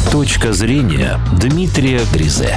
Точка зрения Дмитрия Гризе.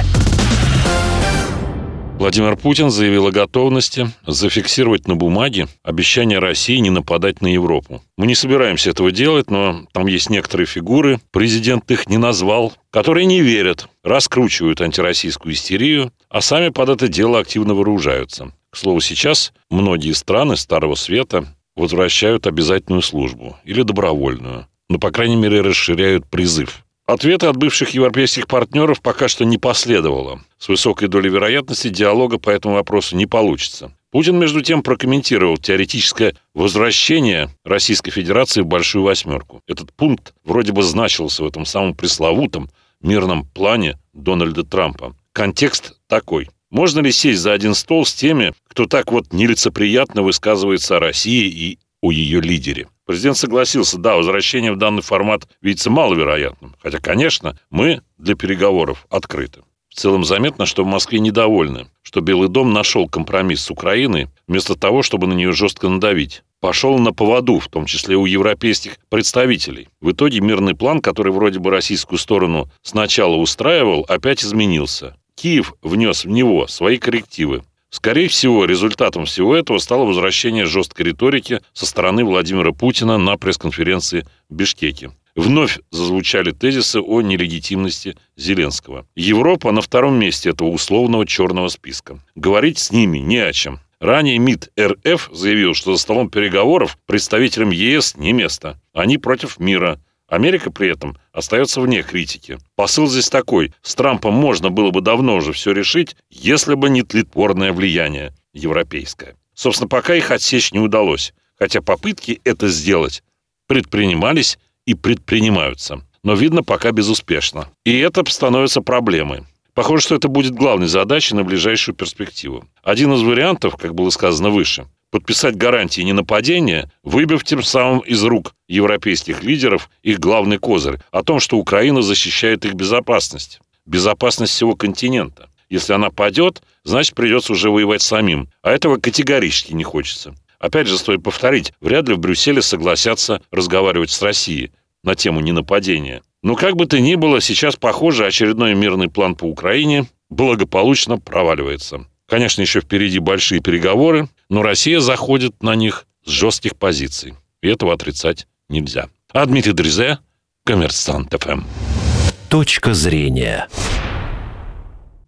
Владимир Путин заявил о готовности зафиксировать на бумаге обещание России не нападать на Европу. Мы не собираемся этого делать, но там есть некоторые фигуры, президент их не назвал, которые не верят, раскручивают антироссийскую истерию, а сами под это дело активно вооружаются. К слову, сейчас многие страны Старого Света возвращают обязательную службу или добровольную, но, по крайней мере, расширяют призыв. Ответа от бывших европейских партнеров пока что не последовало. С высокой долей вероятности диалога по этому вопросу не получится. Путин, между тем, прокомментировал теоретическое возвращение Российской Федерации в Большую Восьмерку. Этот пункт вроде бы значился в этом самом пресловутом мирном плане Дональда Трампа. Контекст такой. Можно ли сесть за один стол с теми, кто так вот нелицеприятно высказывается о России и о ее лидере? Президент согласился, да, возвращение в данный формат видится маловероятным. Хотя, конечно, мы для переговоров открыты. В целом заметно, что в Москве недовольны, что Белый дом нашел компромисс с Украиной, вместо того, чтобы на нее жестко надавить. Пошел на поводу, в том числе у европейских представителей. В итоге мирный план, который вроде бы российскую сторону сначала устраивал, опять изменился. Киев внес в него свои коррективы. Скорее всего, результатом всего этого стало возвращение жесткой риторики со стороны Владимира Путина на пресс-конференции в Бишкеке. Вновь зазвучали тезисы о нелегитимности Зеленского. Европа на втором месте этого условного черного списка. Говорить с ними не о чем. Ранее МИД РФ заявил, что за столом переговоров представителям ЕС не место. Они против мира. Америка при этом остается вне критики. Посыл здесь такой. С Трампом можно было бы давно уже все решить, если бы не тлетворное влияние европейское. Собственно, пока их отсечь не удалось. Хотя попытки это сделать предпринимались и предпринимаются. Но, видно, пока безуспешно. И это становится проблемой. Похоже, что это будет главной задачей на ближайшую перспективу. Один из вариантов, как было сказано выше, подписать гарантии ненападения, выбив тем самым из рук европейских лидеров их главный козырь о том, что Украина защищает их безопасность. Безопасность всего континента. Если она падет, значит, придется уже воевать самим. А этого категорически не хочется. Опять же, стоит повторить, вряд ли в Брюсселе согласятся разговаривать с Россией на тему ненападения. Но как бы то ни было, сейчас, похоже, очередной мирный план по Украине благополучно проваливается. Конечно, еще впереди большие переговоры, но Россия заходит на них с жестких позиций. И этого отрицать нельзя. А Дмитрий Гризе, Коммерсант ФМ. Точка зрения.